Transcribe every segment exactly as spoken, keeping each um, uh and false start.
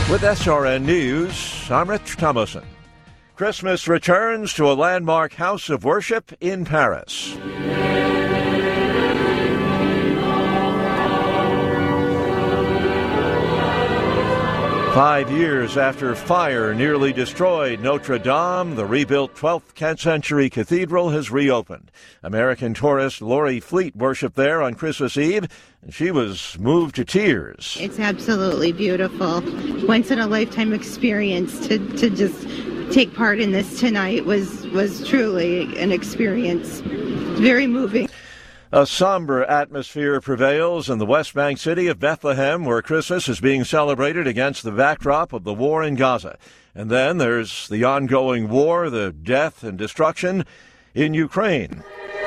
With S R N News, I'm Rich Thomason. Christmas returns to a landmark house of worship in Paris. Five years after fire nearly destroyed Notre Dame, the rebuilt twelfth century cathedral has reopened. American tourist Lori Fleet worshipped there on Christmas Eve, and she was moved to tears. It's absolutely beautiful. Once-in-a-lifetime experience to, to just take part in this tonight was, was truly an experience. Very moving. A somber atmosphere prevails in the West Bank city of Bethlehem, where Christmas is being celebrated against the backdrop of the war in Gaza. And then there's the ongoing war, the death and destruction in Ukraine.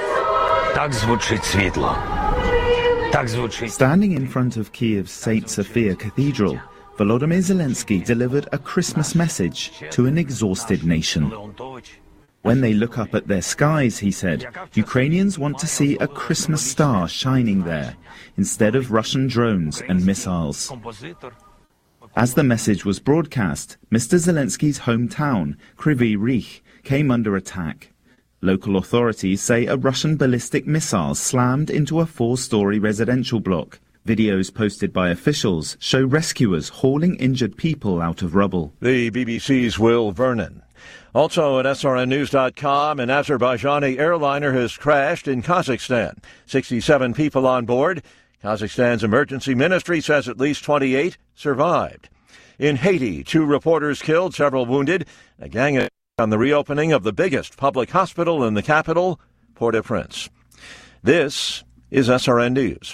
Standing in front of Kiev's Saint Sophia Cathedral, Volodymyr Zelensky delivered a Christmas message to an exhausted nation. When they look up at their skies, he said, Ukrainians want to see a Christmas star shining there, instead of Russian drones and missiles. As the message was broadcast, Mister Zelensky's hometown, Kryvyi Rih, came under attack. Local authorities say a Russian ballistic missile slammed into a four-story residential block. Videos posted by officials show rescuers hauling injured people out of rubble. The B B C's Will Vernon. Also at S R N news dot com, an Azerbaijani airliner has crashed in Kazakhstan. sixty-seven people on board. Kazakhstan's emergency ministry says at least twenty-eight survived. In Haiti, two reporters killed, several wounded. A gang attack on the reopening of the biggest public hospital in the capital, Port-au-Prince. This is S R N News.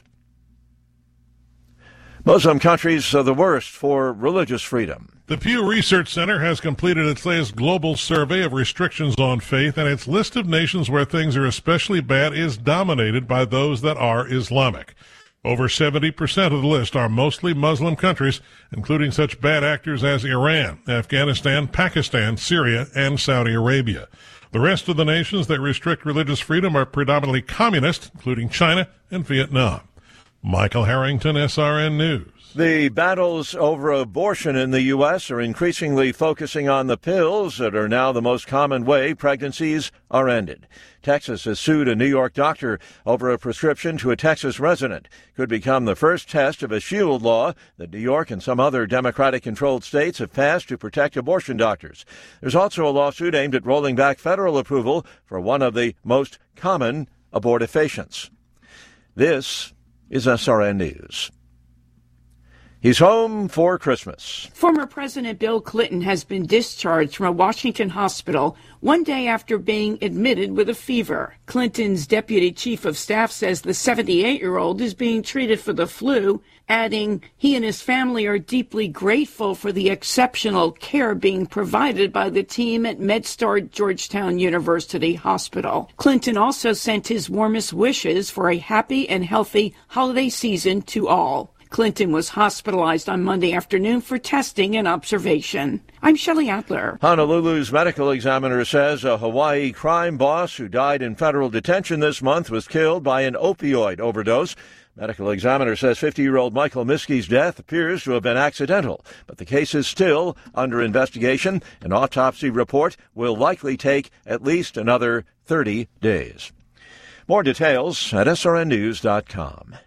Muslim countries are the worst for religious freedom. The Pew Research Center has completed its latest global survey of restrictions on faith, and its list of nations where things are especially bad is dominated by those that are Islamic. Over seventy percent of the list are mostly Muslim countries, including such bad actors as Iran, Afghanistan, Pakistan, Syria, and Saudi Arabia. The rest of the nations that restrict religious freedom are predominantly communist, including China and Vietnam. Michael Harrington, S R N News. The battles over abortion in the U S are increasingly focusing on the pills that are now the most common way pregnancies are ended. Texas has sued a New York doctor over a prescription to a Texas resident. Could become the first test of a shield law that New York and some other Democratic-controlled states have passed to protect abortion doctors. There's also a lawsuit aimed at rolling back federal approval for one of the most common abortifacients. This is S R N News. He's home for Christmas. Former President Bill Clinton has been discharged from a Washington hospital one day after being admitted with a fever. Clinton's deputy chief of staff says the seventy-eight-year-old is being treated for the flu, adding he and his family are deeply grateful for the exceptional care being provided by the team at MedStar Georgetown University Hospital. Clinton also sent his warmest wishes for a happy and healthy holiday season to all. Clinton was hospitalized on Monday afternoon for testing and observation. I'm Shelley Adler. Honolulu's medical examiner says a Hawaii crime boss who died in federal detention this month was killed by an opioid overdose. Medical examiner says fifty-year-old Michael Miskey's death appears to have been accidental, but the case is still under investigation. An autopsy report will likely take at least another thirty days. More details at S R N news dot com.